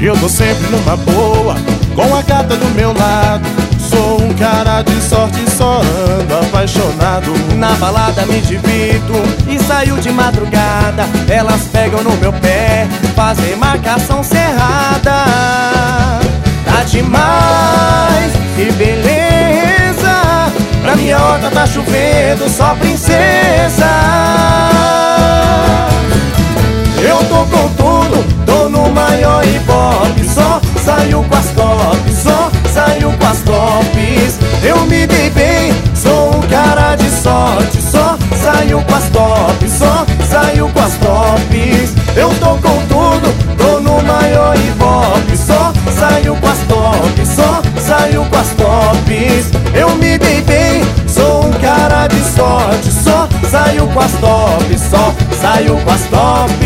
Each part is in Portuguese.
Eu tô sempre numa boa, com a gata do meu lado. Sou um cara de sorte, só ando apaixonado. Na balada me divido e saio de madrugada. Elas pegam no meu pé, fazem marcação cerrada. Tá demais, que beleza. Na minha horta tá chovendo, só princesa. Eu tô com tudo, tô no maior ibope. Só saio com as tops, só saio com as tops. Eu me dei bem, sou um cara de sorte. Só saio com as tops, só saio com as tops. Eu tô com tudo, tô no maior ibope. Só saio com as tops, só saio com as tops. Eu me dei bem, sou um cara de sorte. Só saio com as tops, só saio com as tops.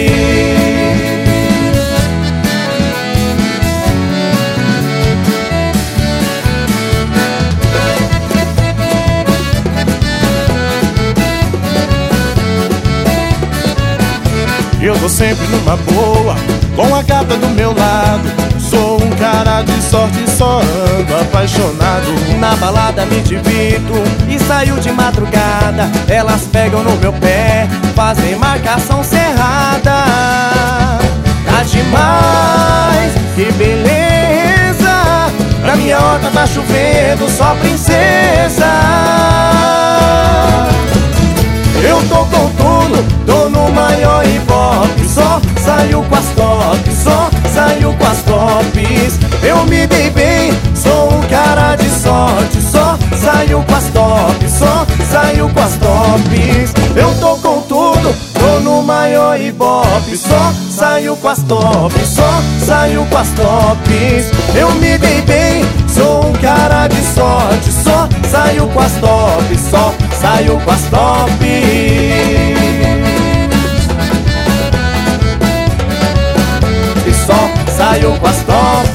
Eu tô sempre numa boa, com a gata do meu lado. Sou um cara de sorte, só ando apaixonado. Na balada me divido e saio de madrugada. Elas pegam no meu pé, fazem marcação cerrada. Tá demais, que beleza. Na minha horta tá chovendo, só princesa. Eu tô com tudo, tô no maior ibope. Só saio com as tops, só saio com as tops. Eu me dei bem, sou um cara de sorte. Só saio com as tops, só saio com as tops. Eu tô com tudo, tô no maior ibope. Só saio com as tops, só saio com as tops. Eu me dei bem, sou um cara de sorte. Só saio com as tops, só saio com as tops. E só saio com as tops.